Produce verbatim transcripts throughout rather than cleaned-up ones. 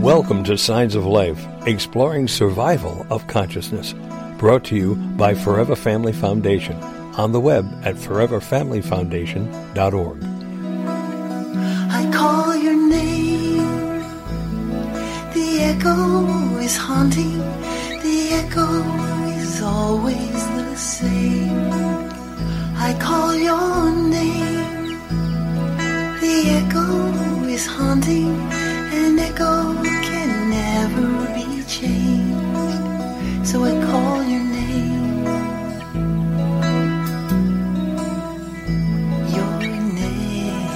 Welcome to Signs of Life, exploring survival of consciousness. Brought to you by Forever Family Foundation. On the web at forever family foundation dot org. I call your name. The echo is haunting. The echo is always the same. I call your name. The echo is haunting. An echo can never be changed. So I call your name. Your name.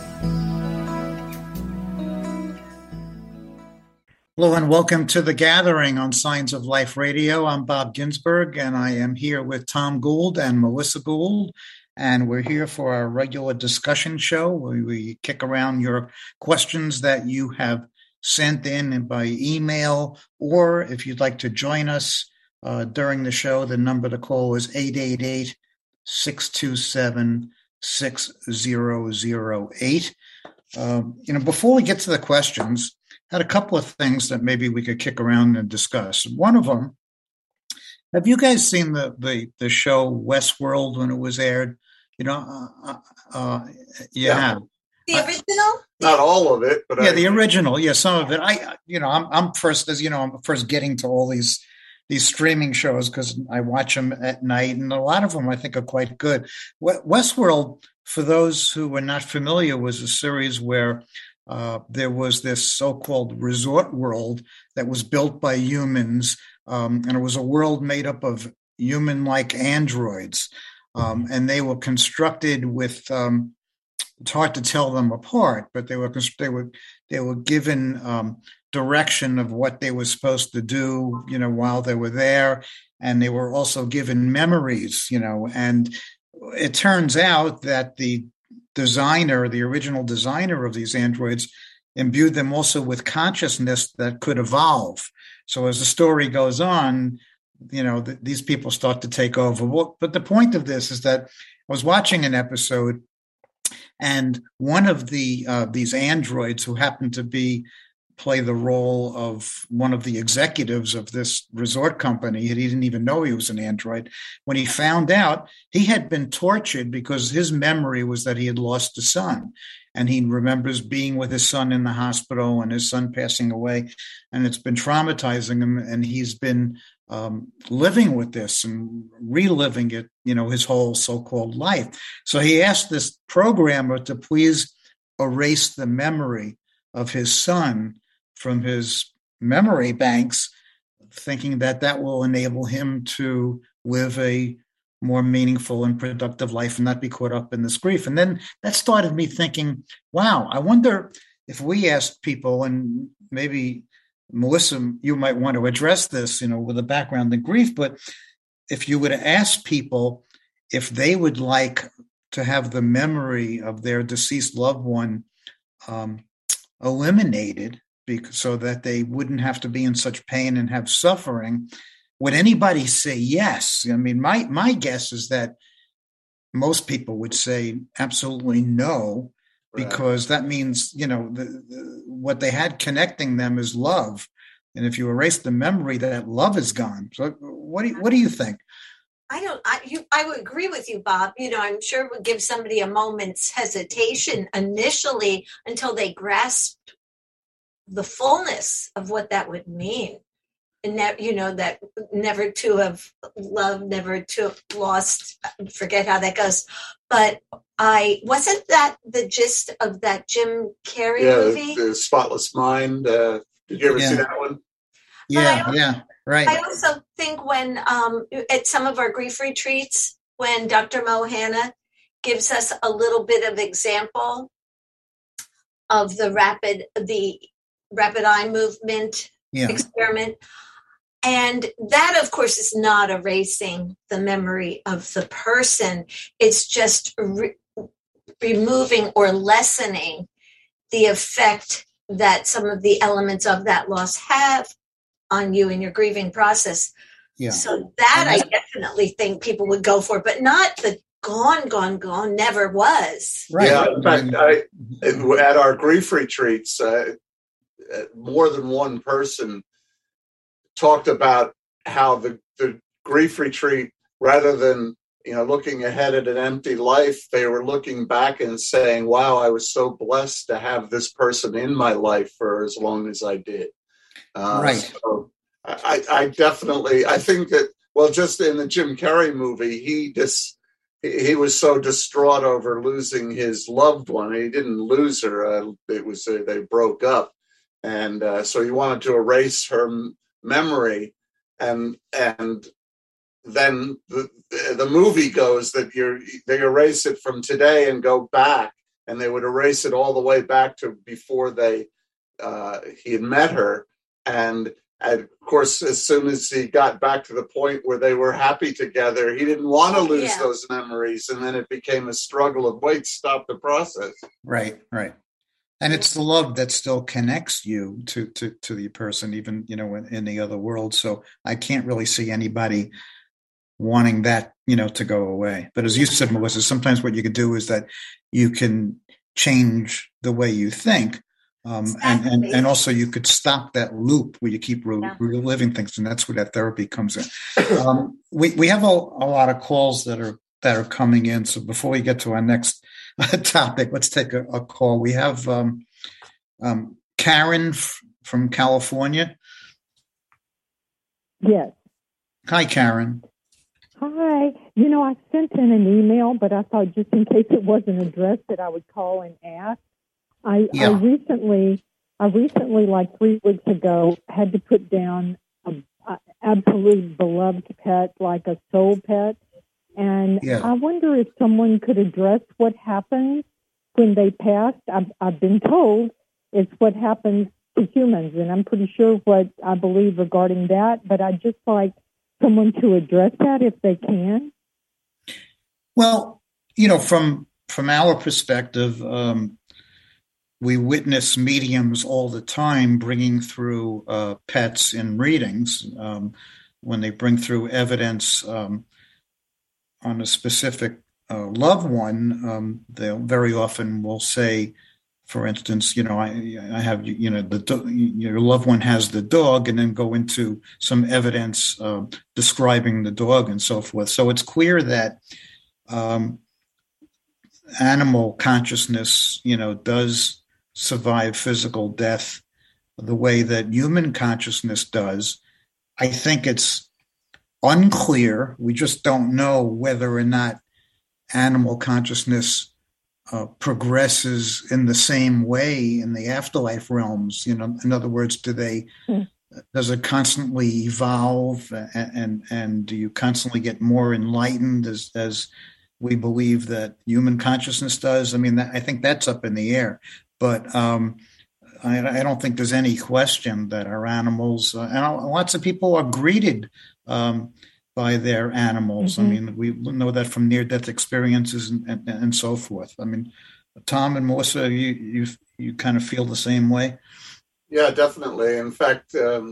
Hello and welcome to The Gathering on Signs of Life Radio. I'm Bob Ginsberg and I am here with Tom Gould and Melissa Gould. And we're here for our regular discussion show where we kick around your questions that you have sent in by email, or if you'd like to join us uh, during the show, the number to call is eight eight eight, six two seven, six zero zero eight. Um, you know, before we get to the questions, I had a couple of things that maybe we could kick around and discuss. One of them, have you guys seen the the, the show Westworld when it was aired? You know, uh, uh, you yeah. have. The original? Not all of it, but yeah, I, the original. Yeah, some of it. I, you know, I'm I'm first, as you know, I'm first getting to all these these streaming shows because I watch them at night, and a lot of them I think are quite good. Westworld, for those who were not familiar, was a series where uh, there was this so-called resort world that was built by humans, um, and it was a world made up of human-like androids. Um, and they were constructed with, um, it's hard to tell them apart, but they were they were they were given um, direction of what they were supposed to do, you know, while they were there, and they were also given memories, you know. And it turns out that the designer, the original designer of these androids, imbued them also with consciousness that could evolve. So as the story goes on, you know, th- these people start to take over. Well, but the point of this is that I was watching an episode, and one of the uh, these androids who happened to be play the role of one of the executives of this resort company, he didn't even know he was an android. When he found out, he had been tortured because his memory was that he had lost a son. And he remembers being with his son in the hospital and his son passing away. And it's been traumatizing him. And he's been um, living with this and reliving it, you know, his whole so-called life. So he asked this programmer to please erase the memory of his son from his memory banks, thinking that that will enable him to live a more meaningful and productive life and not be caught up in this grief. And then that started me thinking, wow, I wonder if we asked people, and maybe Melissa, you might want to address this, you know, with a background in grief, but if you would ask people if they would like to have the memory of their deceased loved one um, eliminated, because, so that they wouldn't have to be in such pain and have suffering, would anybody say yes? I mean, my my guess is that most people would say absolutely no, because right. that means, you know, the, the, what they had connecting them is love. And if you erase the memory, that love is gone. So what do you, what do you think? I don't, I, you, I would agree with you, Bob. You know, I'm sure it would give somebody a moment's hesitation initially until they grasp the fullness of what that would mean. And that, you know, that never to have loved, never to have lost, forget how that goes. But I, wasn't that the gist of that Jim Carrey yeah, movie? The Spotless Mind. Uh, did you ever yeah. see that one? Yeah, also, yeah, right. I also think when, um, at some of our grief retreats, when Doctor Mohana gives us a little bit of example of the rapid, the rapid eye movement yeah. experiment. And that, of course, is not erasing the memory of the person. It's just re- removing or lessening the effect that some of the elements of that loss have on you in your grieving process. Yeah. So that I definitely think people would go for, but not the gone, gone, gone, never was. Right. Yeah, in fact, I, at our grief retreats, uh, uh, more than one person talked about how the, the grief retreat, rather than, you know, looking ahead at an empty life, they were looking back and saying, wow, I was so blessed to have this person in my life for as long as I did. Uh, right. So I, I definitely, I think that, well, just in the Jim Carrey movie, he just, he was so distraught over losing his loved one. He didn't lose her. Uh, it was, uh, they broke up. And uh, so he wanted to erase her m- memory. And, and then the, the movie goes that you're, they erase it from today and go back, and they would erase it all the way back to before they, uh, he had met her. And, and of course, as soon as he got back to the point where they were happy together, he didn't want to lose Yeah. those memories. And then it became a struggle of, wait, stop the process. Right, right. And it's the love that still connects you to to to the person, even, you know, in, in the other world. So I can't really see anybody wanting that, you know, to go away. But as you said, Melissa, sometimes what you can do is that you can change the way you think. Um, and, and, and also you could stop that loop where you keep re- Yeah. reliving things. And that's where that therapy comes in. Um, we, we have a, a lot of calls that are, that are coming in. So before we get to our next topic, let's take a, a call. We have um, um, Karen f- from California. Yes. Hi, Karen. Hi. You know, I sent in an email, but I thought just in case it wasn't addressed that I would call and ask. I, Yeah. I recently, I recently, like three weeks ago, had to put down a, a absolute beloved pet, like a soul pet. And Yeah. I wonder if someone could address what happens when they pass. I've, I've been told it's what happens to humans, and I'm pretty sure what I believe regarding that, but I'd just like someone to address that if they can. Well, you know, from from our perspective, um, we witness mediums all the time bringing through uh, pets in readings. Um, when they bring through evidence um, on a specific uh, loved one, um, they very often will say, for instance, you know, I, I have, you know, the do- your loved one has the dog, and then go into some evidence uh, describing the dog and so forth. So it's clear that um, animal consciousness, you know, does survive physical death the way that human consciousness does. I think it's unclear. We just don't know whether or not animal consciousness uh, progresses in the same way in the afterlife realms. You know, in other words, do they? Mm. Does it constantly evolve, and, and and do you constantly get more enlightened as as we believe that human consciousness does? I mean, that, I think that's up in the air. But um, I, I don't think there's any question that our animals, uh, and lots of people are greeted um, by their animals. Mm-hmm. I mean, we know that from near-death experiences and, and, and so forth. I mean, Tom and Melissa, you you you kind of feel the same way? Yeah, definitely. In fact, um,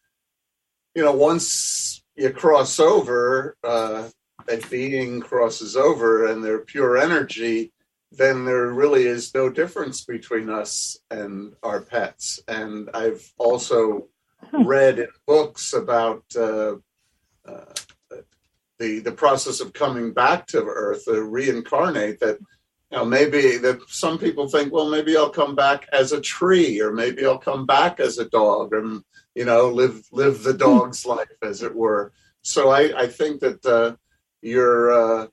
you know, once you cross over, uh, a being crosses over and they're pure energy, then there really is no difference between us and our pets. And I've also read in books about uh, uh, the the process of coming back to Earth, to reincarnate, that, you know, maybe that some people think, well, maybe I'll come back as a tree, or maybe I'll come back as a dog, and, you know, live live the dog's life, as it were. So I, I think that uh, your uh,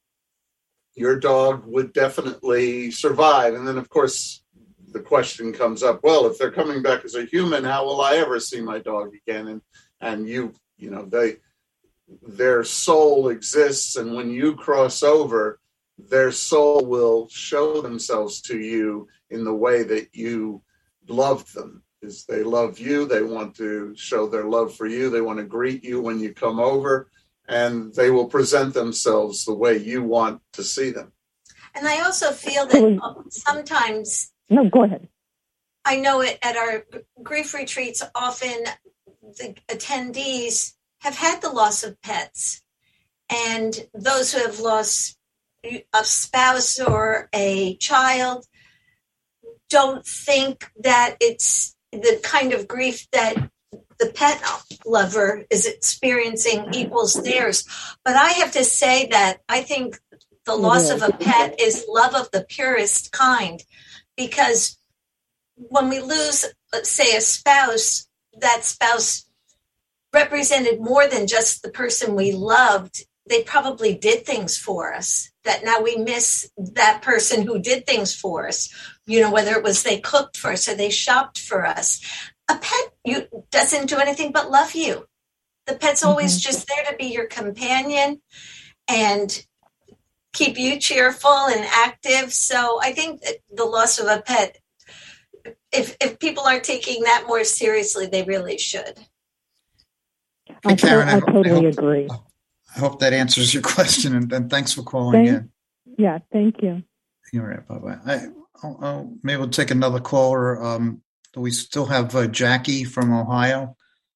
your dog would definitely survive. And then, of course, the question comes up, well, if they're coming back as a human, how will I ever see my dog again? And and you, you know, they their soul exists, and when you cross over, their soul will show themselves to you in the way that you loved them. Is they love you, they want to show their love for you, they want to greet you when you come over, and they will present themselves the way you want to see them. And I also feel that sometimes... No, go ahead. I know it at our grief retreats, often the attendees have had the loss of pets. And those who have lost a spouse or a child don't think that it's the kind of grief that the pet lover is experiencing equals theirs. But I have to say that I think the loss of a pet is love of the purest kind, because when we lose, let's say, a spouse, that spouse represented more than just the person we loved. They probably did things for us that now we miss that person who did things for us, you know, whether it was they cooked for us or they shopped for us. A pet you, doesn't do anything but love you. The pet's always mm-hmm. just there to be your companion and keep you cheerful and active. So I think that the loss of a pet, if if people aren't taking that more seriously, they really should. I, hey, Karen, I, I totally I hope, agree. I hope that answers your question, and, and thanks for calling thank, in. Yeah, thank you. You're right. Bye-bye. I, I'll, I'll, maybe we'll take another caller. Um, do we still have uh, Jackie from Ohio?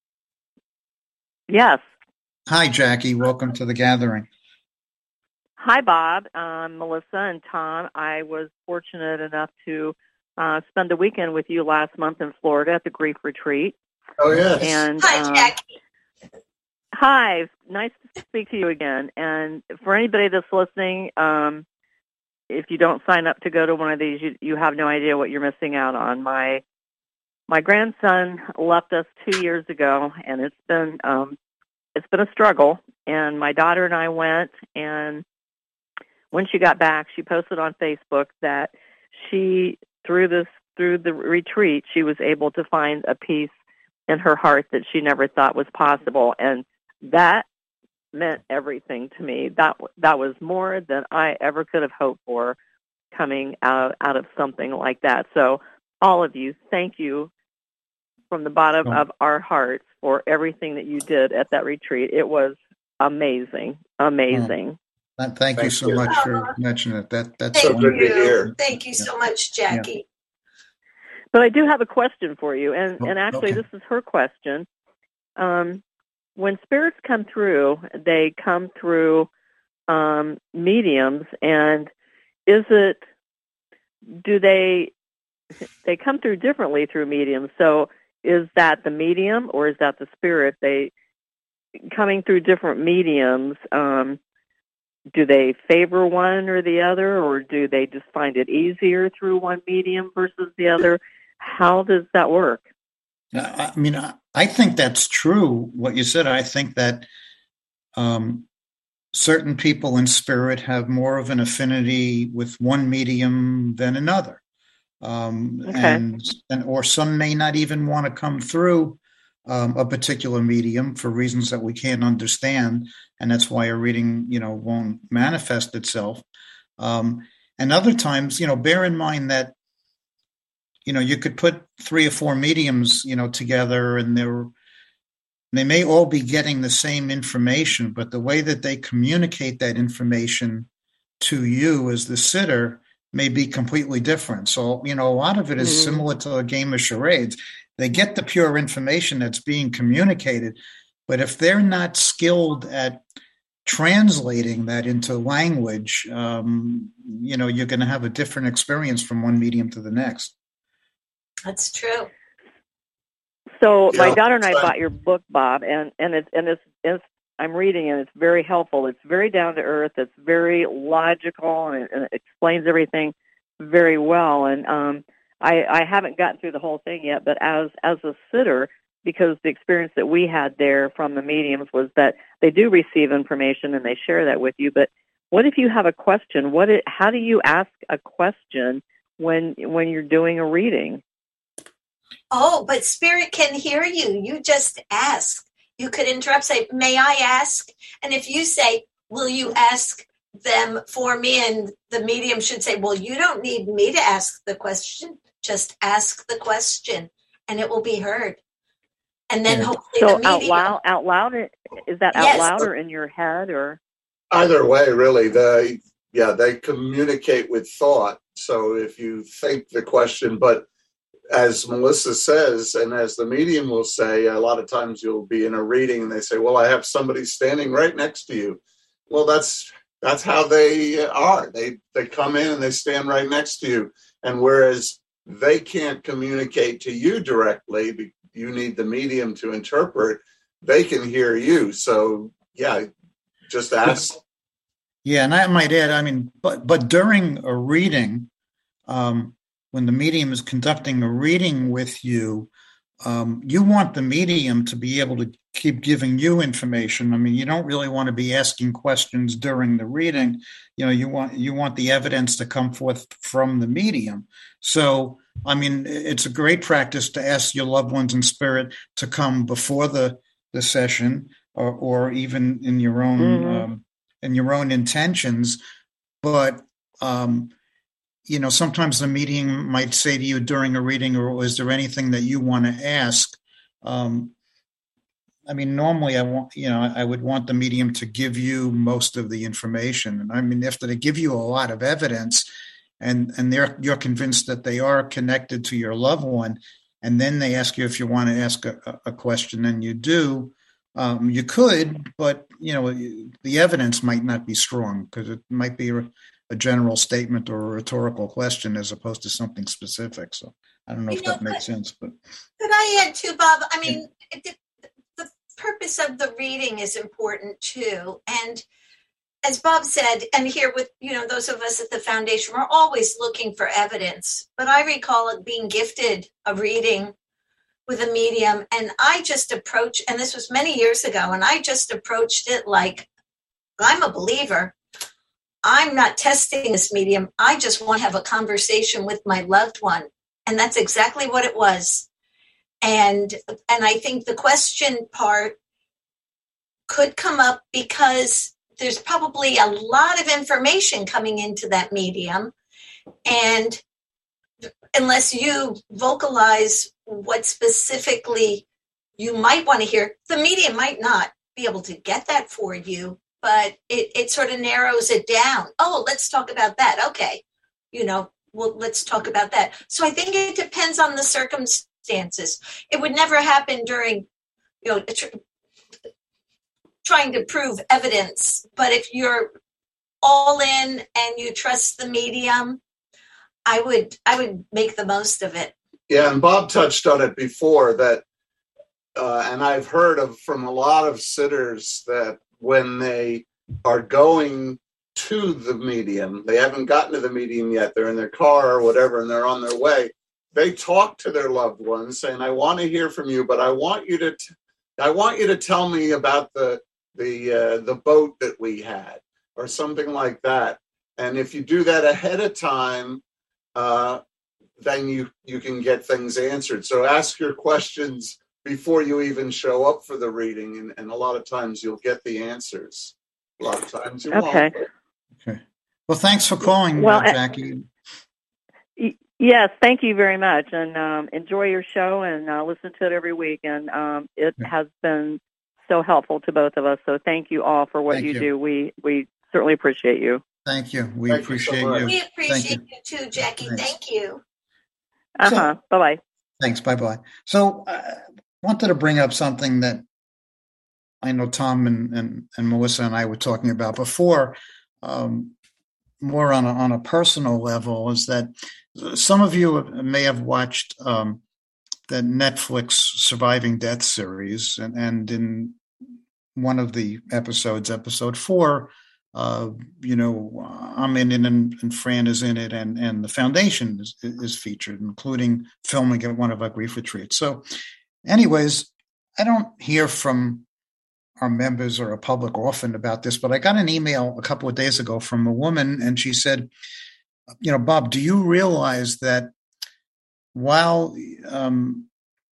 Yes. Hi, Jackie. Welcome to the gathering. Hi, Bob, um, Melissa, and Tom. I was fortunate enough to uh, spend the weekend with you last month in Florida at the Grief Retreat. Oh, yes. And, hi, um, Jackie. Hi. Nice to speak to you again. And for anybody that's listening, um, if you don't sign up to go to one of these, you, you have no idea what you're missing out on. My my grandson left us two years ago, and it's been um, it's been a struggle. And my daughter and I went, and when she got back, she posted on Facebook that she, through this, through the retreat, she was able to find a peace in her heart that she never thought was possible, and that meant everything to me. That that was more than I ever could have hoped for, coming out out of something like that. So, all of you, thank you from the bottom oh. of our hearts for everything that you did at that retreat. It was amazing, amazing. Oh. Thank, Thank you so you. much for mentioning it. That that's Thank so you. good to hear. Thank you so much, Jackie. Yeah. But I do have a question for you, and, oh, and actually okay. this is her question. Um, when spirits come through, they come through um, mediums, and is it, do they, they come through differently through mediums? So is that the medium, or is that the spirit? They coming through different mediums, um, do they favor one or the other, or do they just find it easier through one medium versus the other? How does that work? I mean, I think that's true, what you said. I think that um, certain people in spirit have more of an affinity with one medium than another. Um, okay. and, and or some may not even want to come through um, a particular medium for reasons that we can't understand. And that's why a reading, you know, won't manifest itself. Um, and other times, you know, bear in mind that, you know, you could put three or four mediums, you know, together, and they're, they may all be getting the same information, but the way that they communicate that information to you as the sitter may be completely different. So, you know, a lot of it is mm-hmm. similar to a game of charades. They get the pure information that's being communicated, but if they're not skilled at translating that into language, um, you know, you're going to have a different experience from one medium to the next. That's true. So yeah. my daughter and I bought your book, Bob, and, and it's and it's, it's I'm reading it. It's very helpful. It's very down to earth. It's very logical, and it, and it explains everything very well. And um, I, I haven't gotten through the whole thing yet, but as as a sitter, because the experience that we had there from the mediums was that they do receive information and they share that with you. But what if you have a question? What? It, how do you ask a question when when you're doing a reading? Oh, but spirit can hear you. You just ask. You could interrupt, say, may I ask? And if you say, will you ask them for me? And the medium should say, well, you don't need me to ask the question. Just ask the question and it will be heard. And then hopefully so the medium. out loud, out loud, is that out yes. loud or in your head, or? Either way, really. They, yeah, they communicate with thought. So if you think the question, but as Melissa says, and as the medium will say, a lot of times you'll be in a reading and they say, well, I have somebody standing right next to you. Well, that's that's how they are. They they come in and they stand right next to you. And whereas they can't communicate to you directly. You need the medium to interpret. They can hear you. So, yeah, just ask. Yeah, and I might add, I mean, but but during a reading, um, when the medium is conducting a reading with you, um, you want the medium to be able to keep giving you information. I mean, you don't really want to be asking questions during the reading. You know, you want you want the evidence to come forth from the medium. So, I mean, it's a great practice to ask your loved ones in spirit to come before the the session, or or even in your own. Mm-hmm. Um, and your own intentions, but, um, you know, sometimes the medium might say to you during a reading, or is there anything that you want to ask? Um, I mean, normally I want, you know, I would want the medium to give you most of the information. And I mean, if they give you a lot of evidence and, and they're, you're convinced that they are connected to your loved one, and then they ask you if you want to ask a, a question, and you do, Um, you could, but, you know, the evidence might not be strong because it might be a, a general statement or a rhetorical question as opposed to something specific. So I don't know you if know, that makes sense. But could I add too, Bob? I mean, yeah. it, the purpose of the reading is important too. And as Bob said, and here with, you know, those of us at the foundation, we're always looking for evidence. But I recall it being gifted a reading with a medium, and I just approached, and this was many years ago, and I just approached it like, I'm a believer. I'm not testing this medium. I just want to have a conversation with my loved one. And that's exactly what it was. And, and I think the question part could come up because there's probably a lot of information coming into that medium. And unless you vocalize what specifically you might want to hear, the medium might not be able to get that for you, but it, it sort of narrows it down. Oh, let's talk about that. Okay. You know, well, let's talk about that. So I think it depends on the circumstances. It would never happen during, you know, tr- trying to prove evidence. But if you're all in and you trust the medium, I would I would make the most of it. Yeah, and Bob touched on it before that, uh, and I've heard of from a lot of sitters that when they are going to the medium, they haven't gotten to the medium yet, they're in their car or whatever, and they're on their way, they talk to their loved ones saying, I want to hear from you, but I want you to t- I want you to tell me about the the uh, the boat that we had, or something like that. And if you do that ahead of time, uh, then you, you can get things answered. So ask your questions before you even show up for the reading, and, and a lot of times you'll get the answers. A lot of times you okay. won't. Okay. Well, thanks for calling, well, uh, Jackie. Uh, yes, thank you very much, and um, enjoy your show, and uh, listen to it every week. And um, it yeah. has been so helpful to both of us. So thank you all for what you, you do. We we certainly appreciate you. Thank you. We Thank appreciate you. So you. We appreciate you. you too, Jackie. Thanks. Thank you. Uh-huh. So, bye-bye. Thanks. Bye-bye. So I uh, wanted to bring up something that I know Tom and, and, and Melissa and I were talking about before, um, more on a, on a personal level, is that some of you may have watched um, the Netflix Surviving Death series, and, and in one of the episodes, episode four, uh, you know, I'm in it, and, and Fran is in it, and, and the foundation is, is featured, including filming at one of our grief retreats. So anyways, I don't hear from our members or a public often about this, but I got an email a couple of days ago from a woman, and she said, you know, Bob, do you realize that while, um,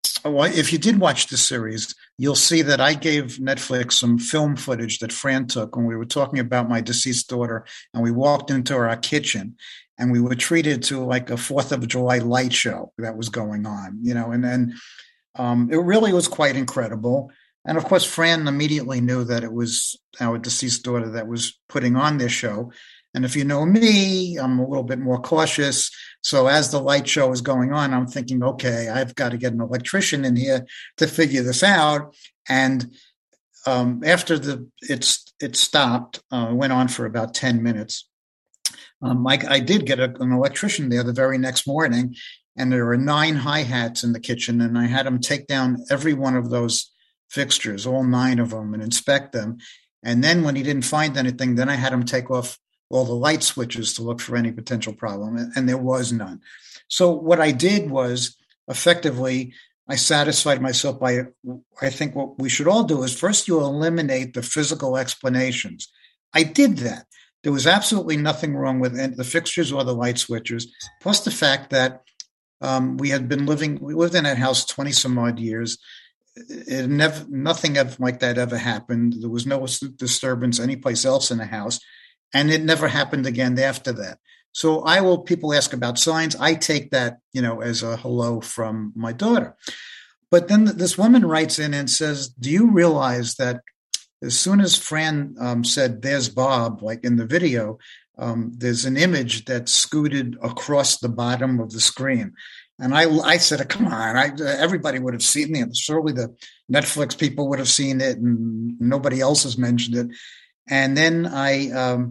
if you did watch the series, you'll see that I gave Netflix some film footage that Fran took when we were talking about my deceased daughter, and we walked into our kitchen and we were treated to like a fourth of July light show that was going on, you know, and then um, it really was quite incredible. And of course, Fran immediately knew that it was our deceased daughter that was putting on this show. And if you know me, I'm a little bit more cautious. So as the light show is going on, I'm thinking, okay, I've got to get an electrician in here to figure this out. And um, after the it's it stopped, uh, went on for about ten minutes. Um, I, I did get a, an electrician there the very next morning. and there were nine hi-hats in the kitchen, and I had them take down every one of those fixtures, all nine of them, and inspect them. And then when he didn't find anything, then I had him take off all the light switches to look for any potential problem, and there was none. So what I did was, effectively, I satisfied myself by, I think what we should all do is first you eliminate the physical explanations. I did that. There was absolutely nothing wrong with the fixtures or the light switches, plus the fact that um, we had been living, we lived in that house twenty some odd years. It never, nothing like that ever happened. There was no disturbance anyplace else in the house, and it never happened again after that. So I will, people ask about signs. I take that, you know, as a hello from my daughter. But then this woman writes in and says, do you realize that as soon as Fran um, said, there's Bob, like in the video, um, there's an image that scooted across the bottom of the screen. And I, I said, come on, I, everybody would have seen it. Surely the Netflix people would have seen it, and nobody else has mentioned it. And then I, um,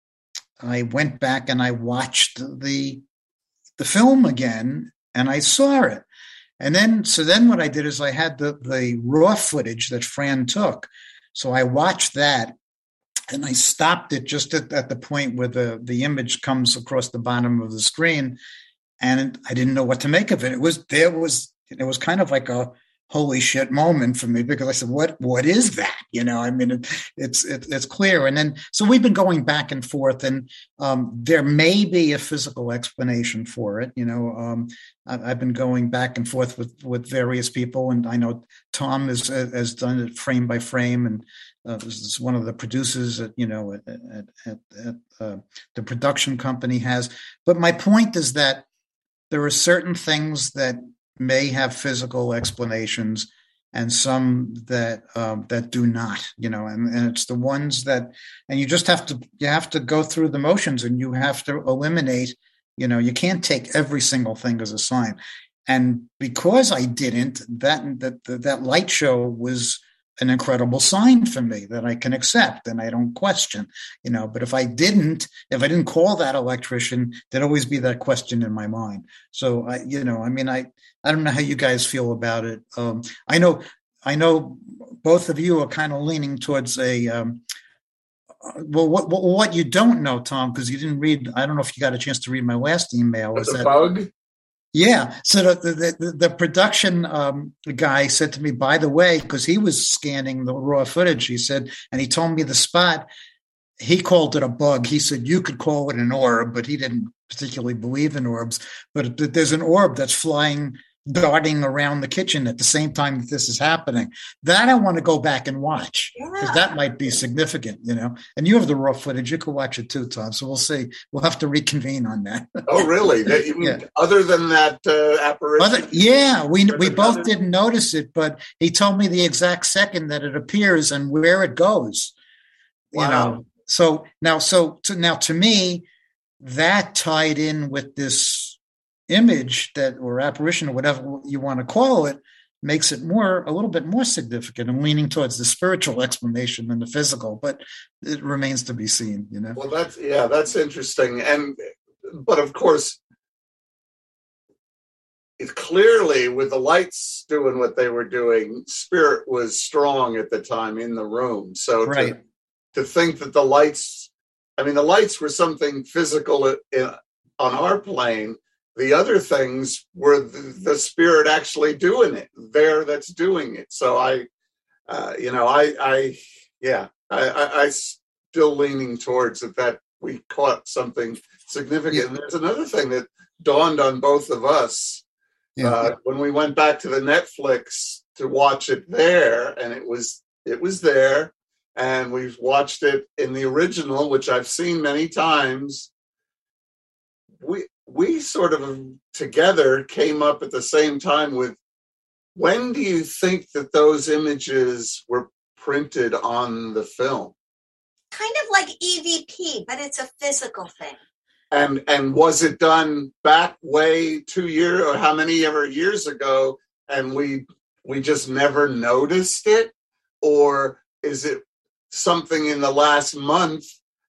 I went back and I watched the, the film again, and I saw it. And then, so then what I did is I had the, the raw footage that Fran took. So I watched that, and I stopped it just at, at the point where the, the image comes across the bottom of the screen. And I didn't know what to make of it. It was, there was, it was kind of like a holy shit moment for me, because I said, what, what is that? You know, I mean, it, it's, it, it's clear. And then, so we've been going back and forth, and um, there may be a physical explanation for it. You know, um, I, I've been going back and forth with, with various people, and I know Tom has, has done it frame by frame, and uh, this is one of the producers that, you know, at, at, at, at uh, the production company has. But my point is that there are certain things that may have physical explanations, and some that um, that do not, you know, and, and it's the ones that, and you just have to, you have to go through the motions, and you have to eliminate, you know, you can't take every single thing as a sign. And because I didn't, that, that, that light show was an incredible sign for me that I can accept and I don't question, you know. But if I didn't, if I didn't call that electrician, there'd always be that question in my mind. So I, you know, I mean, I, I don't know how you guys feel about it. Um, I know, I know both of you are kind of leaning towards a, um, well, what, what, what you don't know, Tom, because you didn't read, I don't know if you got a chance to read my last email. That's is a that bug? Yeah. So the the, the, the production um, guy said to me, by the way, because he was scanning the raw footage, he said, and he told me the spot, he called it a bug. He said you could call it an orb, but he didn't particularly believe in orbs. But there's an orb that's flying, darting around the kitchen at the same time that this is happening. That I want to go back and watch, because Yeah. that might be significant, you know. And you have the raw footage; you can watch it too, Tom. So we'll see. We'll have to reconvene on that. Oh, really? That, you mean, Yeah. other than that uh, apparition? Other, yeah, we we Other- both didn't notice it, but he told me the exact second that it appears and where it goes. You Wow. know, so now, so to, now to me, that tied in with this image that, or apparition, or whatever you want to call it, makes it more, a little bit more significant and leaning towards the spiritual explanation than the physical. But it remains to be seen. You know. Well, that's, yeah, that's interesting. And, but of course, it clearly, with the lights doing what they were doing, spirit was strong at the time in the room. So Right. to, to think that the lights, I mean, the lights were something physical in, on our plane. The other things were the, the spirit actually doing it there, that's doing it. So I, uh, you know, I, I, yeah, I, I, I still leaning towards that, that we caught something significant. Yeah. And there's another thing that dawned on both of us Yeah. uh, when we went back to the Netflix to watch it there, and it was, it was there, and we've watched it in the original, which I've seen many times. We, we sort of together came up at the same time with, when do you think that those images were printed on the film? Kind of like E V P, but it's a physical thing. And and was it done back way two years or how many ever years ago, and we we just never noticed it? Or is it something in the last month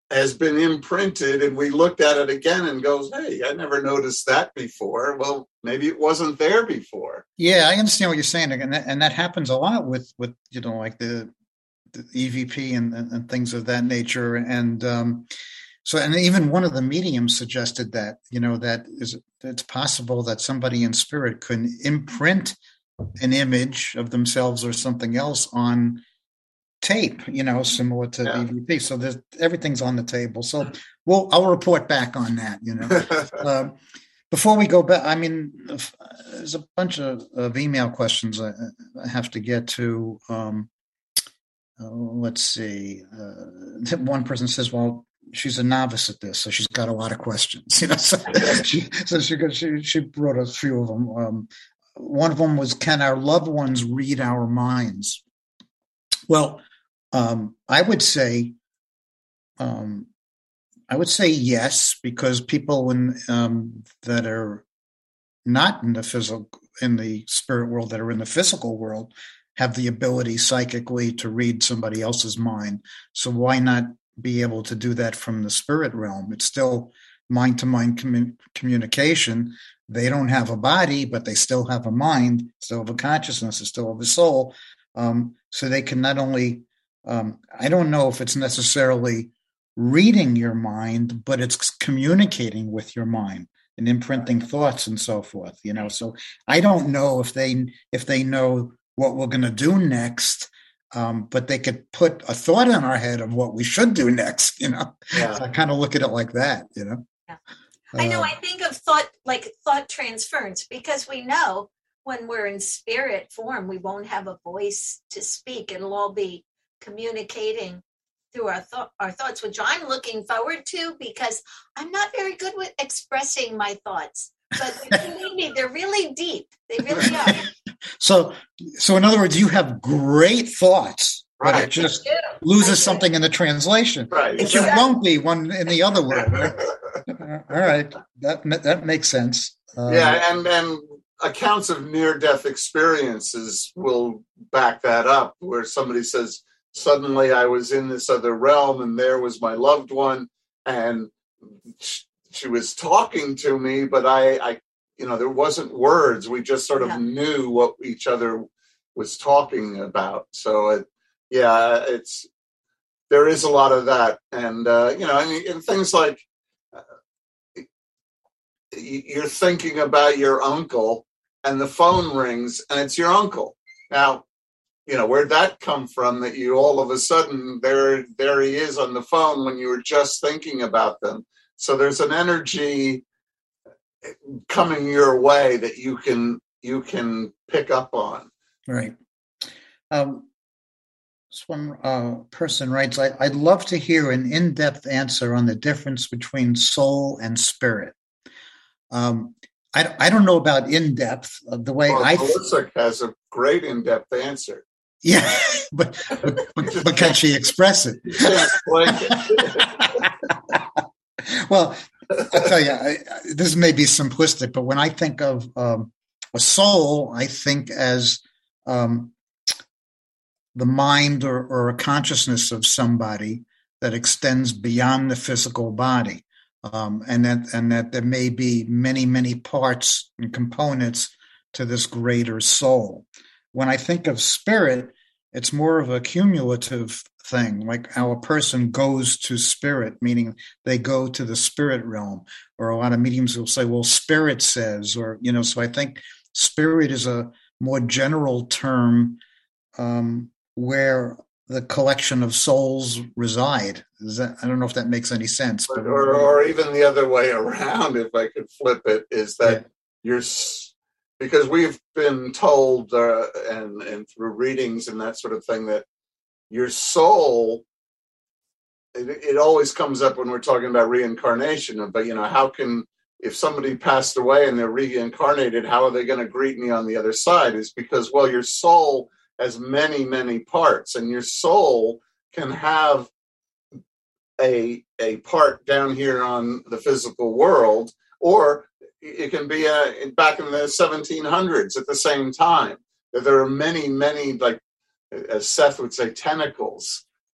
has been imprinted, and we looked at it again and goes, hey, I never noticed that before. Well, maybe it wasn't there before. Yeah, I understand what you're saying, and that, and that happens a lot with with you know like the, the E V P and, and, and things of that nature, and um, so and even one of the mediums suggested that you know that is it's possible that somebody in spirit could imprint an image of themselves or something else on tape, you know, similar to yeah. E V P. So there's everything's on the table. So we'll I'll report back on that. You know, uh, before we go back, I mean, there's a bunch of, of email questions I, I have to get to. Um, uh, let's see. Uh, one person says, "Well, she's a novice at this, so she's got a lot of questions." You know, so she so she she, she wrote a few of them. Um, one of them was, "Can our loved ones read our minds?" Well, um, I would say, um, I would say yes, because people in, um, that are not in the physical, in the spirit world, that are in the physical world, have the ability psychically to read somebody else's mind. So why not be able to do that from the spirit realm? It's still mind-to-mind commun- communication. They don't have a body, but they still have a mind, still have a consciousness, they still have a soul. Um, so they can not only, um, I don't know if it's necessarily reading your mind, but it's communicating with your mind and imprinting thoughts and so forth, you know. So I don't know if they if they know what we're going to do next, um, but they could put a thought in our head of what we should do next, you know. Yeah. So I kind of look at it like that, you know. Yeah. I know, uh, I think of thought, like thought transference, because we know when we're in spirit form, we won't have a voice to speak. It'll all be communicating through our thought, our thoughts, which I'm looking forward to, because I'm not very good with expressing my thoughts. But believe me, they're really deep. They really are. So, so in other words, you have great thoughts, right? But it just loses something in the translation. Right. Which exactly. It won't be one in the other word. Right? All right, that that makes sense. Um, yeah, and and. Accounts of near-death experiences will back that up, where somebody says, suddenly I was in this other realm and there was my loved one and she was talking to me, but I, I you know, there wasn't words. We just sort of yeah. knew what each other was talking about. So, it, yeah, it's there is a lot of that. And, uh, you know, and, and things like uh, you're thinking about your uncle, and the phone rings and it's your uncle. Now, you know, where'd that come from that you all of a sudden there, there he is on the phone when you were just thinking about them. So there's an energy coming your way that you can, you can pick up on. Right. Um, this one uh, person writes, I, I'd love to hear an in-depth answer on the difference between soul and spirit. Um, I, I don't know about in-depth. Uh, the way well, I... Melissa has a great in-depth answer. Yeah, but, but, but, but can she express it? Well, I'll tell you, I, this may be simplistic, but when I think of um, a soul, I think as um, the mind or, or a consciousness of somebody that extends beyond the physical body. Um, and that and that there may be many, many parts and components to this greater soul. When I think of spirit, it's more of a cumulative thing, like our person goes to spirit, meaning they go to the spirit realm. Or a lot of mediums will say, well, spirit says, or, you know, so I think spirit is a more general term um, where the collection of souls reside. Is that, I don't know if that makes any sense. But, or, or even the other way around, if I could flip it, is that yeah. you're, because we've been told uh, and, and through readings and that sort of thing that your soul, it, it always comes up when we're talking about reincarnation, but, you know, how can, if somebody passed away and they're reincarnated, how are they going to greet me on the other side? Is because, well, your soul has many, many parts, and your soul can have a a part down here on the physical world, or it can be a, back in the seventeen hundreds at the same time. That there are many, many, like as Seth would say, tentacles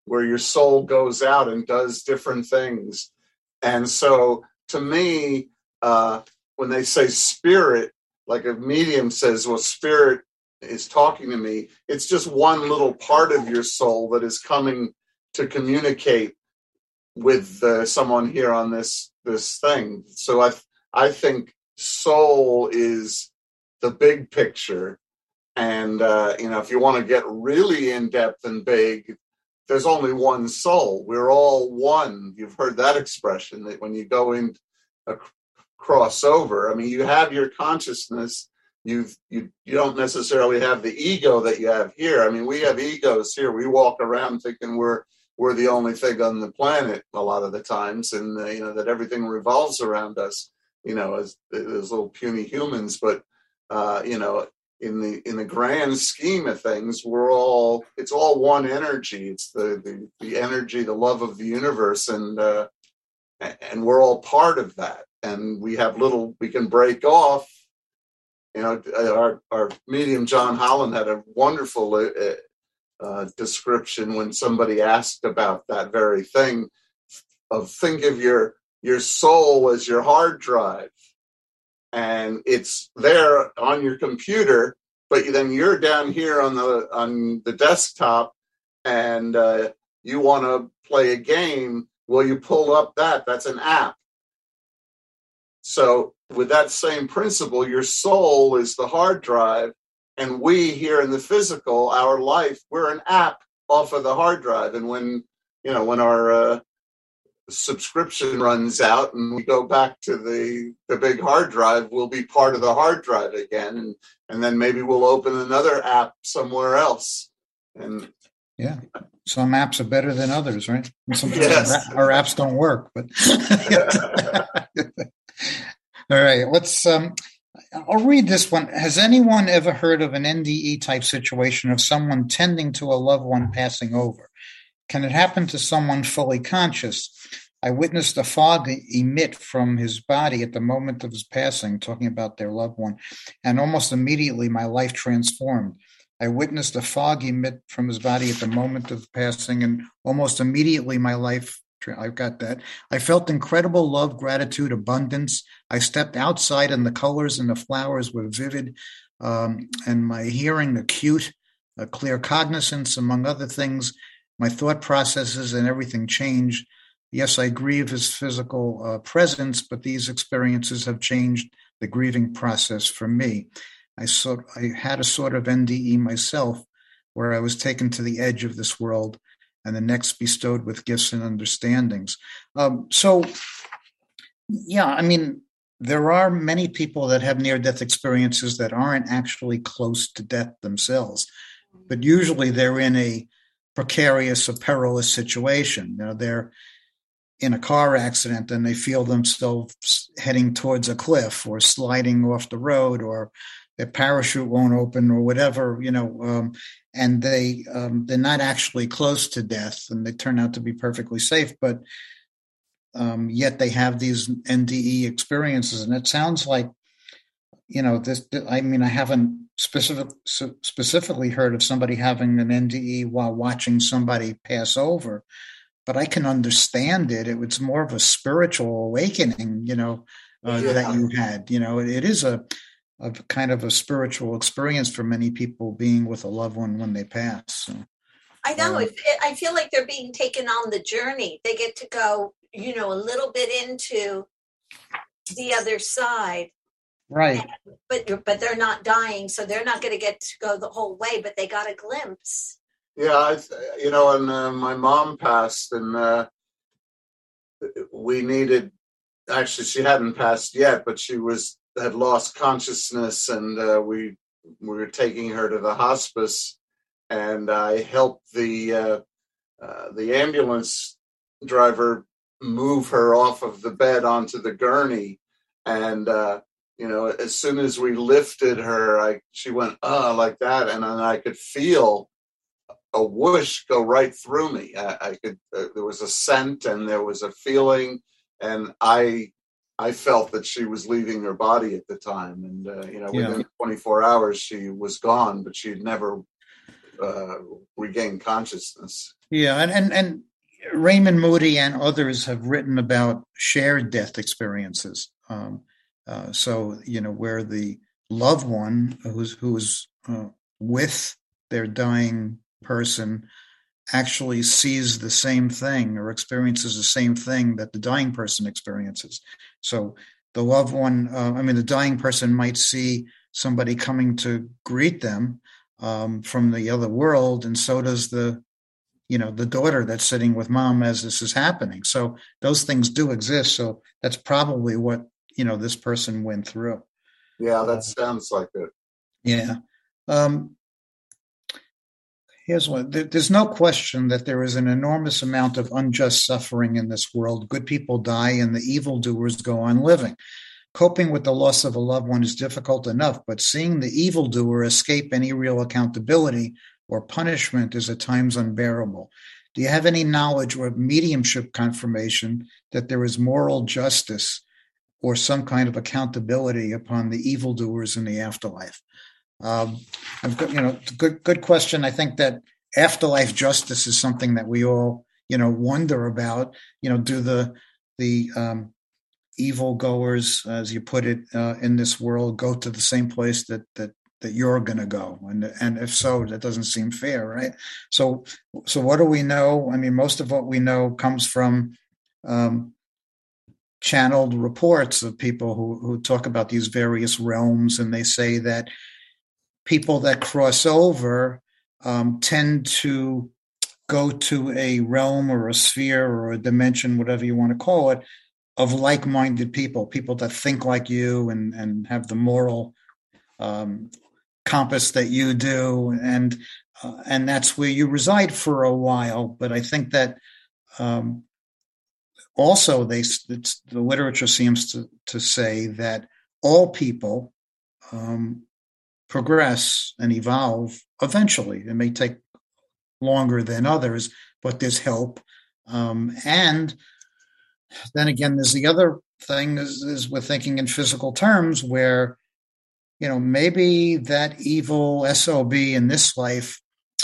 where your soul goes out and does different things. And so to me, uh, when they say spirit, like a medium says, well, spirit is talking to me, it's just one little part of your soul that is coming to communicate with uh, someone here on this this thing. So I I think soul is the big picture. And, uh, you know, if you want to get really in-depth and big, there's only one soul. We're all one. You've heard that expression, that when you go in a crossover, I mean, you have your consciousness. You've, you you don't necessarily have the ego that you have here. I mean, we have egos here. We walk around thinking we're we're the only thing on the planet a lot of the times, and, uh, you know, that everything revolves around us, you know, as, as little puny humans. But, uh, you know, in the in the grand scheme of things, we're all, it's all one energy. It's the the, the energy, the love of the universe, and uh, and we're all part of that. And we have little, we can break off. You know, our our medium John Holland had a wonderful uh, uh, description when somebody asked about that very thing. Of think of your your soul as your hard drive. And it's there on your computer, but then you're down here on the on the desktop, and uh, you want to play a game. Well, you pull up that. That's an app. So with that same principle, your soul is the hard drive, and we here in the physical, our life, we're an app off of the hard drive. And when you know when our uh, subscription runs out and we go back to the the big hard drive, we'll be part of the hard drive again, and and then maybe we'll open another app somewhere else. And yeah, some apps are better than others, right? And sometimes yes. our apps don't work, but all right, let's um I'll read this one. Has anyone ever heard of an N D E type situation of someone tending to a loved one passing over? Can it happen to someone fully conscious? I witnessed a fog emit from his body at the moment of his passing, talking about their loved one, and almost immediately my life transformed. I witnessed a fog emit from his body at the moment of passing, and almost immediately my life, I've got that. I felt incredible love, gratitude, abundance. I stepped outside and the colors and the flowers were vivid, um, and my hearing acute, a clear cognizance, among other things. My thought processes and everything changed. Yes, I grieve his physical uh, presence, but these experiences have changed the grieving process for me. I sort, I had a sort of N D E myself, where I was taken to the edge of this world, and the next bestowed with gifts and understandings. Um, so, yeah, I mean, there are many people that have near-death experiences that aren't actually close to death themselves, but usually they're in a precarious or perilous situation. You know, they're in a car accident and they feel themselves heading towards a cliff or sliding off the road, or their parachute won't open or whatever, you know, um, and they, um, they're not actually close to death and they turn out to be perfectly safe, but um, yet they have these N D E experiences. And it sounds like, you know, this, I mean, I haven't specific, specifically heard of somebody having an N D E while watching somebody pass over, but I can understand it. It was more of a spiritual awakening, you know, uh, yeah. that you had. You know, it, it is a, a kind of a spiritual experience for many people being with a loved one when they pass. So, I know. um, it, I feel like they're being taken on the journey. They get to go, you know, a little bit into the other side. Right. But but they're not dying, so they're not going to get to go the whole way, but they got a glimpse. Yeah, I, you know, and uh, my mom passed, and uh, we needed, actually, she hadn't passed yet, but she was had lost consciousness, and uh, we, we were taking her to the hospice, and I helped the uh, uh, the ambulance driver move her off of the bed onto the gurney, and uh, you know, as soon as we lifted her, I she went uh like that, and then I could feel a whoosh go right through me. I, I could uh, there was a scent and there was a feeling, and I I felt that she was leaving her body at the time, and uh, you know, Yeah. within twenty-four hours she was gone, but she had never uh, regain consciousness. Yeah, and, and and Raymond Moody and others have written about shared death experiences. Um, uh, so you know, where the loved one who's who's uh, with their dying person actually sees the same thing or experiences the same thing that the dying person experiences. So the loved one, uh, I mean, the dying person might see somebody coming to greet them um, from the other world, and so does the, you know, the daughter that's sitting with mom as this is happening. So those things do exist. So that's probably what, you know, this person went through. Yeah, that sounds like it. Yeah. Um, Here's one. There's no question that there is an enormous amount of unjust suffering in this world. Good people die and the evildoers go on living. Coping with the loss of a loved one is difficult enough, but seeing the evildoer escape any real accountability or punishment is at times unbearable. Do you have any knowledge or mediumship confirmation that there is moral justice or some kind of accountability upon the evildoers in the afterlife? Um, I've got, you know, good, good question. I think that afterlife justice is something that we all, you know, wonder about. You know, do the the um, evil goers, as you put it, uh, in this world, go to the same place that that that you're going to go? And and if so, that doesn't seem fair, right? So, so what do we know? I mean, most of what we know comes from um, channeled reports of people who who talk about these various realms, and they say that people that cross over um, tend to go to a realm or a sphere or a dimension, whatever you want to call it, of like-minded people, people that think like you and, and have the moral um, compass that you do. And uh, and that's where you reside for a while. But I think that um, also they it's, the literature seems to, to say that all people um, progress and evolve eventually. It may take longer than others, but there's help. Um, and then again, there's the other thing is, is we're thinking in physical terms where, you know, maybe that evil S O B in this life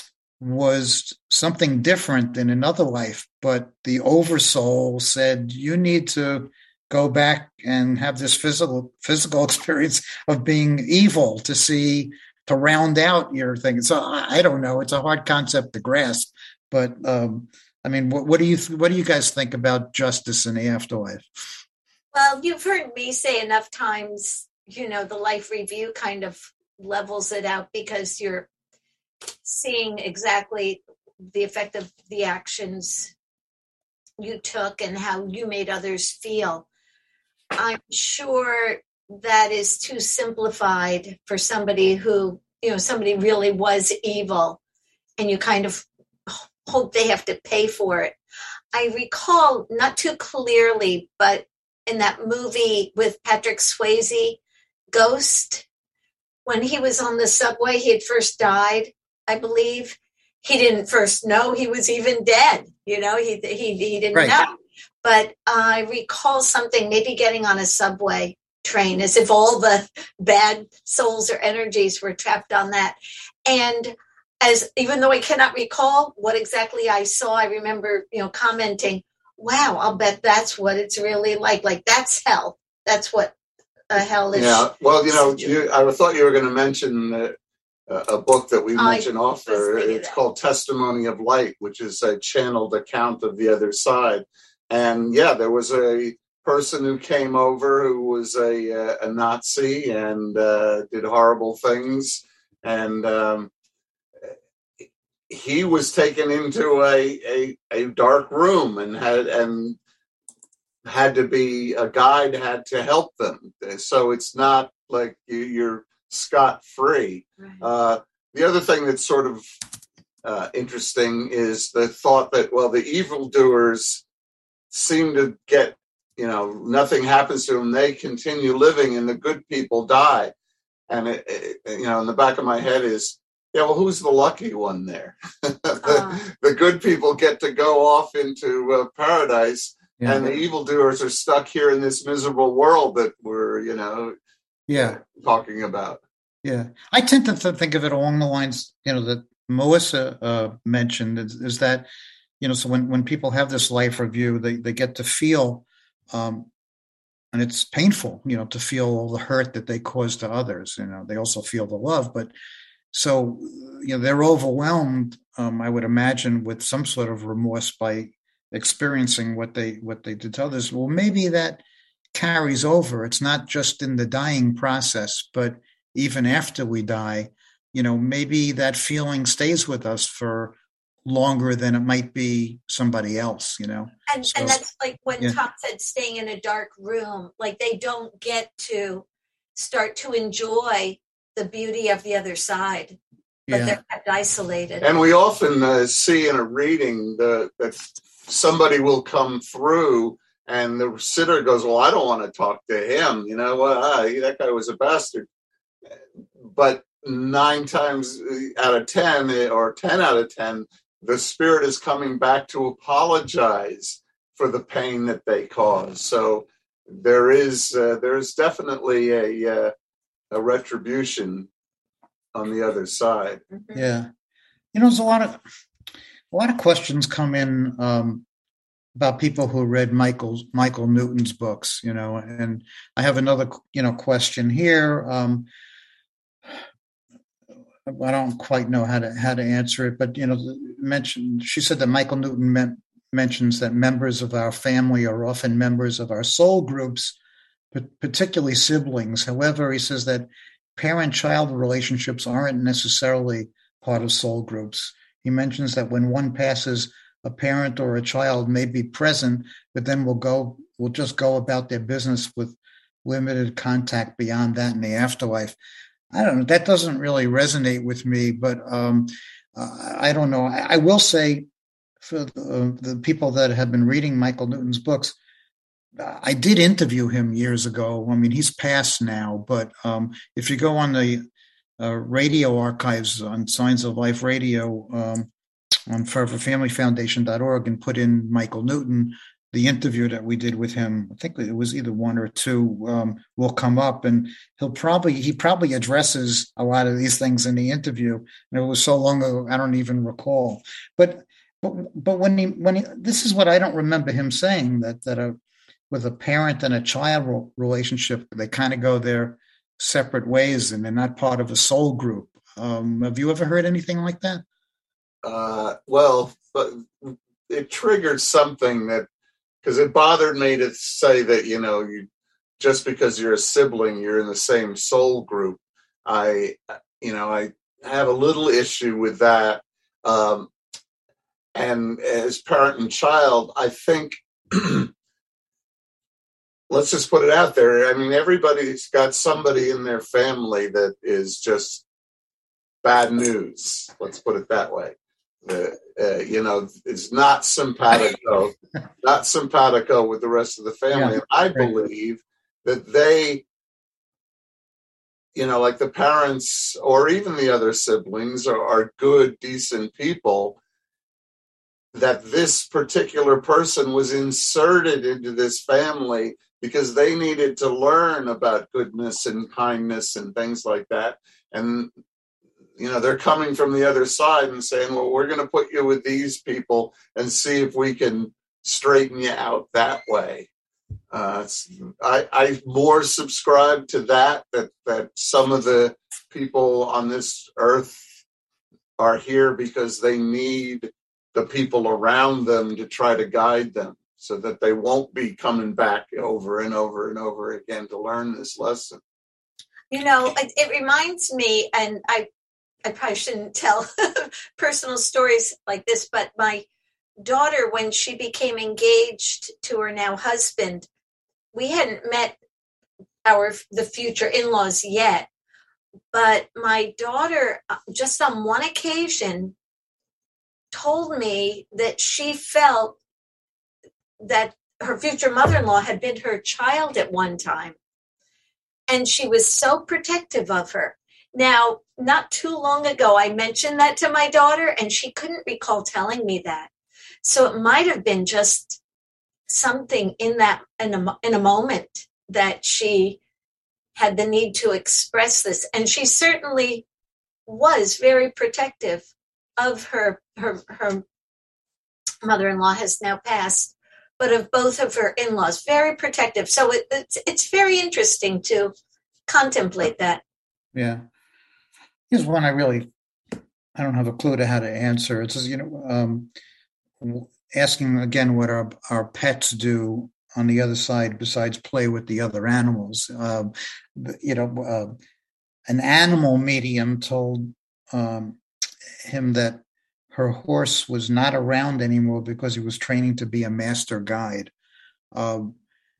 was something different in another life, but the oversoul said, you need to go back and have this physical physical experience of being evil to see, to round out your thing. So I, I don't know. It's a hard concept to grasp, but um, I mean, what, what do you what do you guys think about justice in the afterlife? Well, you've heard me say enough times, you know, the life review kind of levels it out because you're seeing exactly the effect of the actions you took and how you made others feel. I'm sure that is too simplified for somebody who, you know, somebody really was evil and you kind of hope they have to pay for it. I recall, not too clearly, but in that movie with Patrick Swayze, Ghost, when he was on the subway, he had first died, I believe. He didn't first know he was even dead. You know, he he, he didn't right. know. But I recall something, maybe getting on a subway train, as if all the bad souls or energies were trapped on that. And as even though I cannot recall what exactly I saw, I remember, you know, commenting, wow, I'll bet that's what it's really like. Like, that's hell. That's what a hell is. Yeah, well, you know, you, I thought you were going to mention uh, a book that we mentioned often. It's that. called Testimony of Light, which is a channeled account of the other side. And yeah, there was a person who came over who was a, a Nazi and uh, did horrible things. And um, he was taken into a, a, a dark room and had and had to be, a guide had to help them. So it's not like you, you're scot-free. Right. Uh, the other thing that's sort of uh, interesting is the thought that, well, the evildoers seem to get, you know, nothing happens to them. They continue living and the good people die. And, it, it, you know, in the back of my head is, yeah, well, who's the lucky one there? the, uh, the good people get to go off into uh, paradise yeah. and the evildoers are stuck here in this miserable world that we're, you know, yeah, talking about. Yeah. I tend to think of it along the lines, you know, that Melissa uh, mentioned is, is that, you know, so when, when people have this life review, they, they get to feel, um, and it's painful, you know, to feel all the hurt that they cause to others. You know, they also feel the love, but so, you know, they're overwhelmed, um, I would imagine, with some sort of remorse by experiencing what they what they did to others. Well, maybe that carries over. It's not just in the dying process, but even after we die, you know, maybe that feeling stays with us for longer than it might be somebody else, you know. And, so, and that's like when yeah. Tom said staying in a dark room, like they don't get to start to enjoy the beauty of the other side, but yeah. they're kept isolated. And we often uh, see in a reading the, that somebody will come through and the sitter goes, well, I don't want to talk to him. You know what? Well, ah, that guy was a bastard. But nine times out of ten or ten out of ten, the spirit is coming back to apologize for the pain that they caused. So there is uh, there is definitely a uh, a retribution on the other side. Yeah, you know, there's a lot of a lot of questions come in um, about people who read Michael's Michael Newton's books. You know, and I have another you know question here. Um, I don't quite know how to how to answer it, but you know, mentioned she said that Michael Newton meant, mentions that members of our family are often members of our soul groups, particularly siblings. However, he says that parent-child relationships aren't necessarily part of soul groups. He mentions that when one passes, a parent or a child may be present, but then will go will just go about their business with limited contact beyond that in the afterlife. I don't know. That doesn't really resonate with me, but um, uh, I don't know. I, I will say for the, the people that have been reading Michael Newton's books, I did interview him years ago. I mean, he's passed now, but um, if you go on the uh, radio archives on Signs of Life Radio um, on forever family foundation dot org and put in Michael Newton, the interview that we did with him, I think it was either one or two, um, will come up, and he'll probably he probably addresses a lot of these things in the interview. And it was so long ago, I don't even recall. But but but when he when he, this is what I don't remember him saying, that that a with a parent and a child relationship, they kind of go their separate ways and they're not part of a soul group. Um, have you ever heard anything like that? Uh, well, but it triggered something that. Because it bothered me to say that, you know, you just because you're a sibling, you're in the same soul group. I, you know, I have a little issue with that. Um, and as parent and child, I think, let's just put it out there. I mean, everybody's got somebody in their family that is just bad news. Let's put it that way. Uh, uh, you know, it's not simpatico, not simpatico with the rest of the family. Yeah, and I right. believe that they, you know, like the parents or even the other siblings are, are good, decent people, that this particular person was inserted into this family because they needed to learn about goodness and kindness and things like that. And you know, they're coming from the other side and saying, well, we're going to put you with these people and see if we can straighten you out that way. Uh, I, I more subscribe to that, that, that some of the people on this earth are here because they need the people around them to try to guide them so that they won't be coming back over and over and over again to learn this lesson. You know, it, it reminds me, and I, I probably shouldn't tell personal stories like this, but my daughter, when she became engaged to her now husband, we hadn't met our the future in-laws yet, but my daughter, just on one occasion, told me that she felt that her future mother-in-law had been her child at one time, and she was so protective of her. Now, not too long ago, I mentioned that to my daughter, and she couldn't recall telling me that. So it might have been just something in that in a, in a moment that she had the need to express this. And she certainly was very protective of her her her mother-in-law has now passed, but of both of her in-laws, very protective. So it, it's it's very interesting to contemplate that. Yeah, here's one I really I don't have a clue to how to answer. It's you know um, asking again what our our pets do on the other side besides play with the other animals. Um, you know, uh, an animal medium told um, him that her horse was not around anymore because he was training to be a master guide. Um,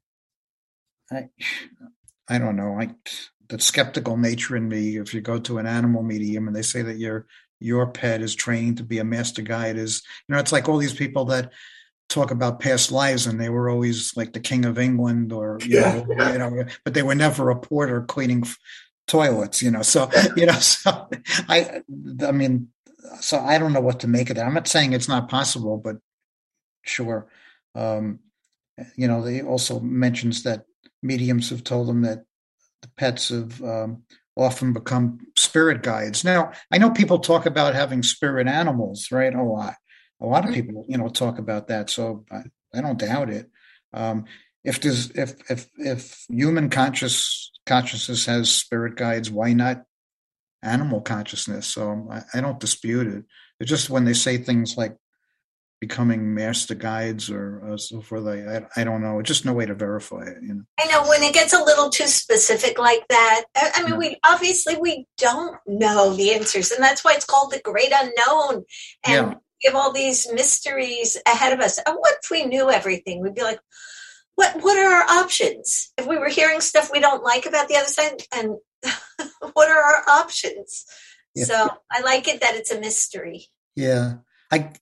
I, I don't know. I, the skeptical nature in me, if you go to an animal medium and they say that your your pet is training to be a master guide, is, you know, it's like all these people that talk about past lives and they were always like the King of England or, you, yeah, know, yeah. you know, but they were never a porter cleaning f- toilets, you know. So, you know, so I, I mean, so I don't know what to make of that. I'm not saying it's not possible, but sure. Um, you know, they also mentions that mediums have told them that the pets have um, often become spirit guides. Now, I know people talk about having spirit animals, right? A lot. A lot of people, you know, talk about that. So I, I don't doubt it. Um, if there's, if, if, if human conscious consciousness has spirit guides, why not animal consciousness? So I, I don't dispute it. It's just when they say things like becoming master guides or uh, so forth, I, I, I don't know. It's just no way to verify it. You know? I know when it gets a little too specific like that. I, I mean, Yeah. we obviously we don't know the answers, and that's why it's called the great unknown. And Yeah. we have all these mysteries ahead of us. And what if we knew everything? We'd be like, what? What are our options? If we were hearing stuff we don't like about the other side, and what are our options? Yeah. So I like it that it's a mystery. Yeah. I,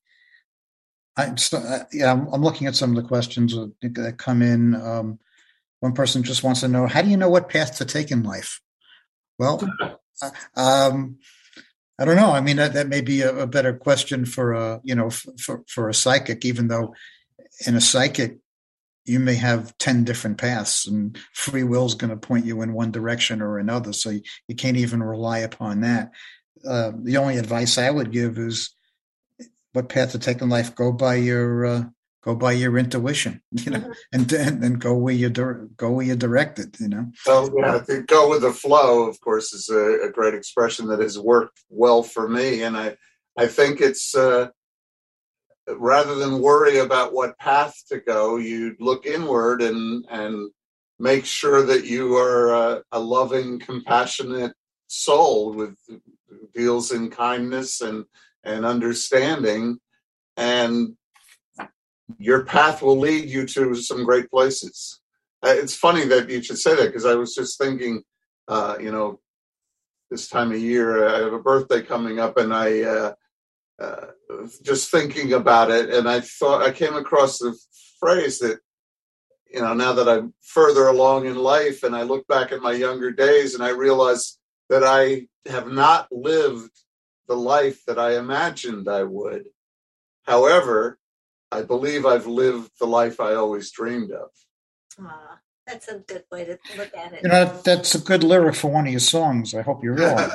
I, so, uh, yeah, I'm, I'm looking at some of the questions that come in. Um, one person just wants to know, how do you know what path to take in life? Well, uh, um, I don't know. I mean, that, that may be a, a better question for a, you know, for, for a psychic, even though in a psychic, you may have ten different paths and free will is going to point you in one direction or another. So you, you can't even rely upon that. Uh, the only advice I would give is what path to take in life. Go by your, uh, go by your intuition, you know, mm-hmm. and, and and go where you go where you're directed, you know. So yeah, I think go with the flow, of course, is a, a great expression that has worked well for me, and I I think it's uh, rather than worry about what path to go, you look inward and and make sure that you are a, a loving, compassionate soul with deals in kindness and and understanding, and your path will lead you to some great places. Uh, it's funny that you should say that, because I was just thinking, uh, you know, this time of year, I have a birthday coming up, and I uh, uh, just thinking about it, and I thought I came across the phrase that, you know, now that I'm further along in life and I look back at my younger days and I realize that I have not lived the life that I imagined I would. However, I believe I've lived the life I always dreamed of. Ah, that's a good way to look at it. You know, that's a good lyric for one of your songs. I hope you realize.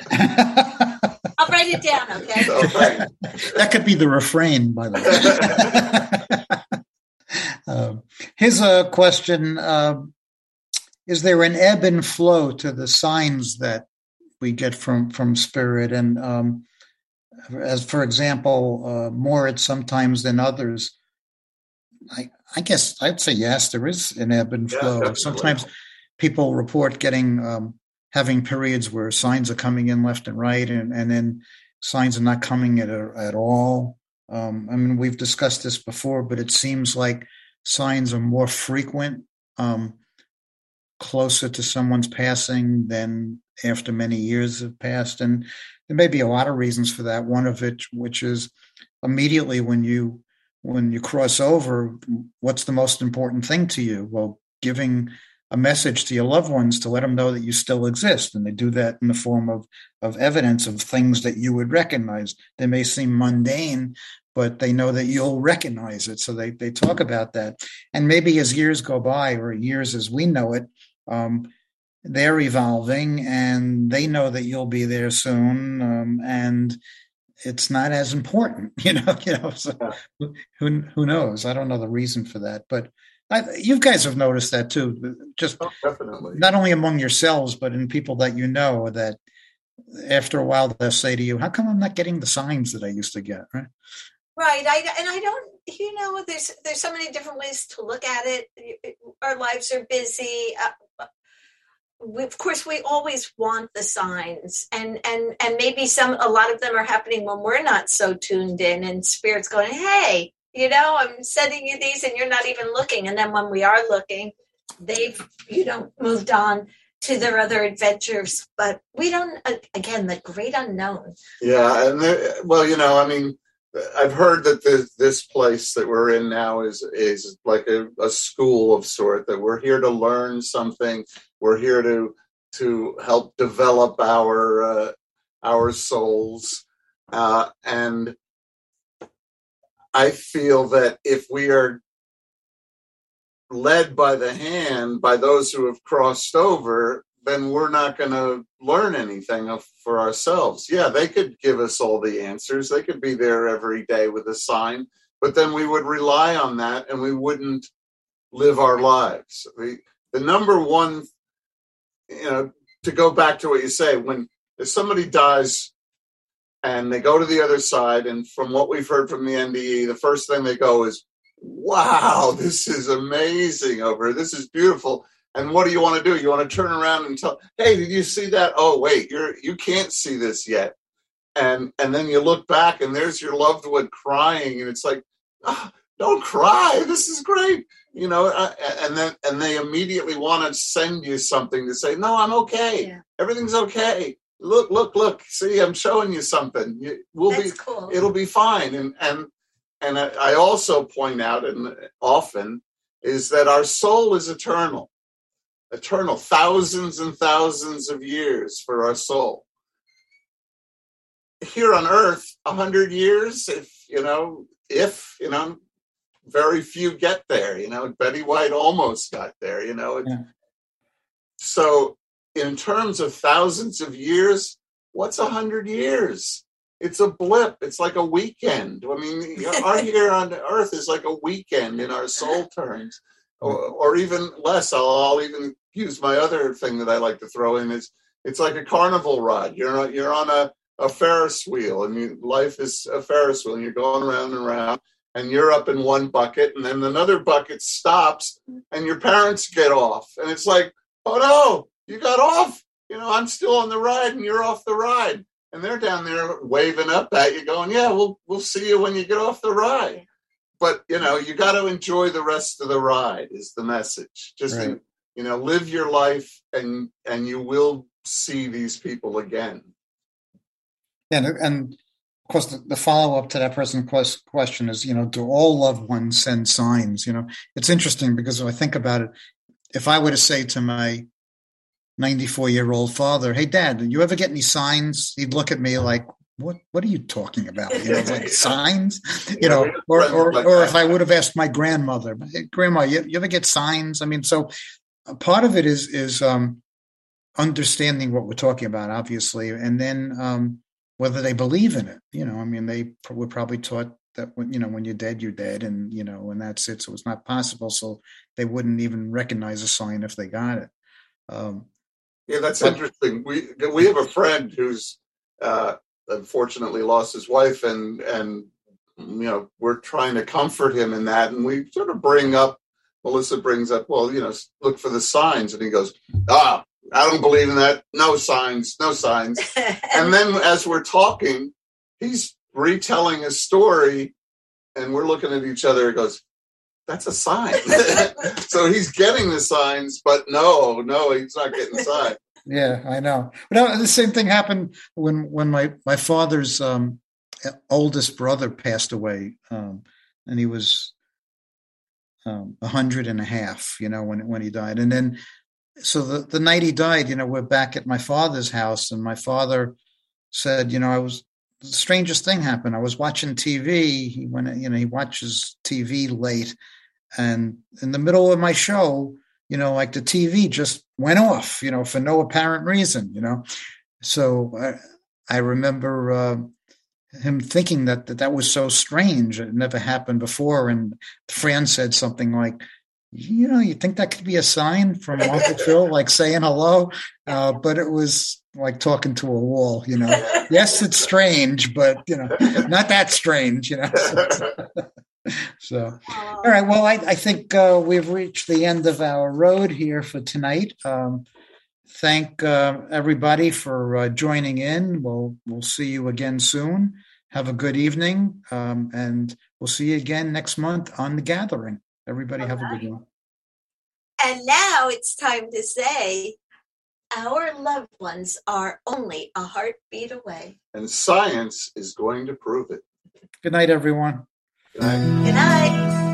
I'll write it down, okay? Okay. That could be the refrain, by the way. uh, here's a question. Uh, is there an ebb and flow to the signs that we get from, from spirit? And um, as for example, uh, more at sometimes than others. I, I guess I'd say yes, there is an ebb and flow. Yeah, sometimes people report getting um, having periods where signs are coming in left and right, and, and then signs are not coming at at all. Um, I mean, we've discussed this before, but it seems like signs are more frequent um, closer to someone's passing than after many years have passed. And there may be a lot of reasons for that. One of it, which is immediately when you when you cross over, what's the most important thing to you? Well, giving a message to your loved ones to let them know that you still exist. And they do that in the form of, of evidence of things that you would recognize. They may seem mundane, but they know that you'll recognize it. So they, they talk about that. And maybe as years go by, or years as we know it, um, they're evolving and they know that you'll be there soon. Um, and it's not as important, you know, you know, so who, who knows? I don't know the reason for that, but I, you guys have noticed that too, just oh, definitely. Not only among yourselves, but in people that you know, that after a while they'll say to you, how come I'm not getting the signs that I used to get? Right. Right. I, and I don't, you know, there's, there's so many different ways to look at it. Our lives are busy. Uh, we, of course, we always want the signs, and, and, and maybe some, a lot of them are happening when we're not so tuned in, and Spirit's going, hey, you know, I'm sending you these and you're not even looking. And then when we are looking, they've, you know, moved on to their other adventures, but we don't, again, the great unknown. Yeah. And there, well, you know, I mean, I've heard that this, this place that we're in now is, is like a, a school of sort, that we're here to learn something. We're here to, to help develop our, uh, our souls. Uh, and I feel that if we are led by the hand by those who have crossed over, then we're not going to learn anything of, for ourselves. Yeah, they could give us all the answers. They could be there every day with a sign, but then we would rely on that and we wouldn't live our lives. We, the number one, you know, to go back to what you say, when if somebody dies and they go to the other side, and from what we've heard from the N D E, the first thing they go is, wow, this is amazing over here. This is beautiful. And what do you want to do? You want to turn around and tell, hey, did you see that? Oh, wait, you're, you can't see this yet. And and then you look back and there's your loved one crying. And it's like, oh, don't cry. This is great. You know, uh, and then and they immediately want to send you something to say, no, I'm okay. Yeah. Everything's okay. Look, look, look. See, I'm showing you something. You, we'll That's be, cool. It'll be fine. And and and I also point out, and often, is that our soul is eternal. Eternal, thousands and thousands of years for our soul. Here on earth, a hundred years, if, you know, if, you know, very few get there, you know, Betty White almost got there, you know. Yeah. So in terms of thousands of years, what's a hundred years? It's a blip. It's like a weekend. I mean, our here on earth is like a weekend in our soul terms. Or, or even less. I'll, I'll even use my other thing that I like to throw in is it's like a carnival ride. You're on, you're on a, a Ferris wheel, and you, life is a Ferris wheel, and you're going around and around, and you're up in one bucket, and then another bucket stops, and your parents get off, and it's like, oh no, you got off. You know, I'm still on the ride, and you're off the ride, and they're down there waving up at you, going, yeah, we'll we'll see you when you get off the ride. But, you know, you got to enjoy the rest of the ride is the message. Just, right. You know, live your life and and you will see these people again. And, and of course, the, the follow-up to that person's question is, you know, do all loved ones send signs? You know, it's interesting because when I think about it, if I were to say to my ninety-four-year-old father, hey, Dad, did you ever get any signs? He'd look at me like, What what are you talking about? You know, like signs, you know, or or, or if I would have asked my grandmother, hey, Grandma, you, you ever get signs? I mean, so a part of it is is um, understanding what we're talking about, obviously, and then um, whether they believe in it. You know, I mean, they were probably taught that when you know when you're dead, you're dead, and you know, and that's it. So it's not possible. So they wouldn't even recognize a sign if they got it. Um, yeah, that's but, interesting. We we have a friend who's. Uh, unfortunately lost his wife, and and you know we're trying to comfort him in that, and we sort of bring up Melissa brings up, well, you know, look for the signs, and he goes, ah, I don't believe in that. No signs, no signs. And then as we're talking, he's retelling a story, and we're looking at each other. He goes, that's a sign. So he's getting the signs, but no, no, he's not getting the sign. Yeah, I know. But the same thing happened when when my my father's um, oldest brother passed away, um, and he was um, a hundred and a half. You know, when when he died, and then so the the night he died, you know, we're back at my father's house, and my father said, you know, I was the strangest thing happened. I was watching T V. He went, you know, he watches T V late, and in the middle of my show, you know, like the T V just went off, you know, for no apparent reason, you know. So I, I remember uh, him thinking that, that that was so strange. It never happened before. And Fran said something like, you know, you think that could be a sign from Uncle Phil, like saying hello? Uh, but it was like talking to a wall, you know. Yes, it's strange, but, you know, not that strange, you know. So, all right. Well, I, I think uh, we've reached the end of our road here for tonight. Um, thank uh, everybody for uh, joining in. We'll, we'll see you again soon. Have a good evening. Um, and we'll see you again next month on The Gathering. Everybody have a good one. And now it's time to say our loved ones are only a heartbeat away. And science is going to prove it. Good night, everyone. Good night. Good night.